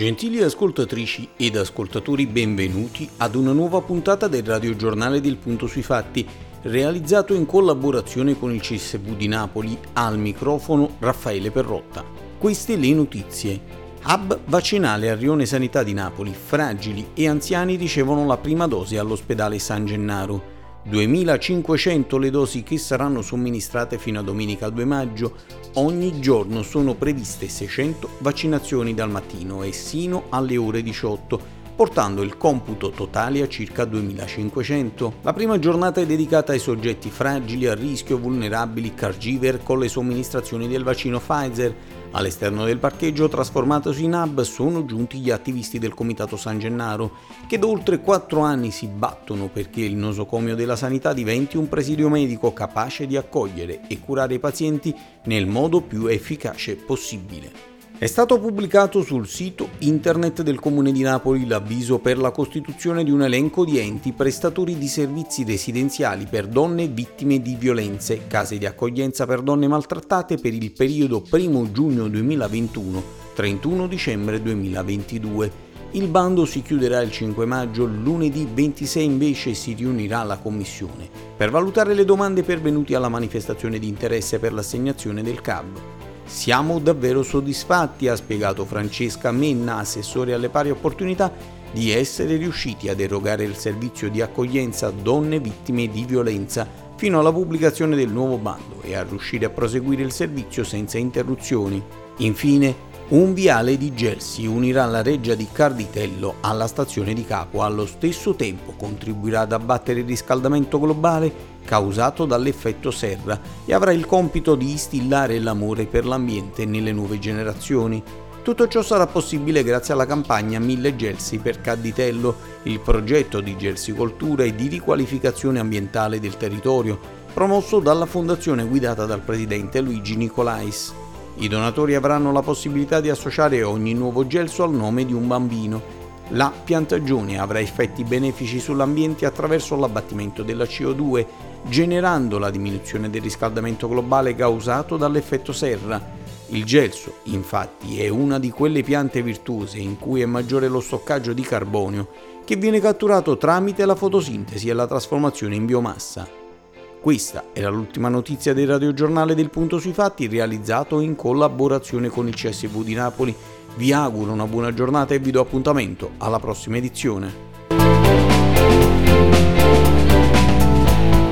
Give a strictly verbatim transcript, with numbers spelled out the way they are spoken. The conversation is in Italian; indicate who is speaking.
Speaker 1: Gentili ascoltatrici ed ascoltatori, benvenuti ad una nuova puntata del radiogiornale del Punto sui Fatti, realizzato in collaborazione con il C S V di Napoli. Al microfono Raffaele Perrotta. Queste le notizie. Hub vaccinale a Rione Sanità di Napoli. Fragili e anziani ricevono la prima dose all'ospedale San Gennaro. duemilacinquecento le dosi che saranno somministrate fino a domenica due maggio. Ogni giorno sono previste seicento vaccinazioni dal mattino e sino alle ore diciotto, portando il computo totale a circa duemilacinquecento. La prima giornata è dedicata ai soggetti fragili, a rischio, vulnerabili, caregiver con le somministrazioni del vaccino Pfizer. All'esterno del parcheggio trasformatosi in hub sono giunti gli attivisti del Comitato San Gennaro, che da oltre quattro anni si battono perché il nosocomio della sanità diventi un presidio medico capace di accogliere e curare i pazienti nel modo più efficace possibile. È stato pubblicato sul sito internet del Comune di Napoli l'avviso per la costituzione di un elenco di enti prestatori di servizi residenziali per donne vittime di violenze, case di accoglienza per donne maltrattate per il periodo primo giugno duemilaventuno - trentuno dicembre duemilaventidue. Il bando si chiuderà il cinque maggio, lunedì ventisei invece si riunirà la commissione per valutare le domande pervenute alla manifestazione di interesse per l'assegnazione del C A B. Siamo davvero soddisfatti, ha spiegato Francesca Menna, assessore alle pari opportunità, di essere riusciti ad erogare il servizio di accoglienza a donne vittime di violenza fino alla pubblicazione del nuovo bando e a riuscire a proseguire il servizio senza interruzioni. Infine, un viale di Gelsi unirà la reggia di Carditello alla stazione di Capua, allo stesso tempo contribuirà ad abbattere il riscaldamento globale causato dall'effetto serra e avrà il compito di instillare l'amore per l'ambiente nelle nuove generazioni. Tutto ciò sarà possibile grazie alla campagna Mille Gelsi per Carditello, il progetto di gelsicoltura e di riqualificazione ambientale del territorio, promosso dalla fondazione guidata dal presidente Luigi Nicolais. I donatori avranno la possibilità di associare ogni nuovo gelso al nome di un bambino. La piantagione avrà effetti benefici sull'ambiente attraverso l'abbattimento della C O due, generando la diminuzione del riscaldamento globale causato dall'effetto serra. Il gelso, infatti, è una di quelle piante virtuose in cui è maggiore lo stoccaggio di carbonio, che viene catturato tramite la fotosintesi e la trasformazione in biomassa. Questa era l'ultima notizia del radiogiornale del Punto sui Fatti, realizzato in collaborazione con il C S V di Napoli. Vi auguro una buona giornata e vi do appuntamento alla prossima edizione.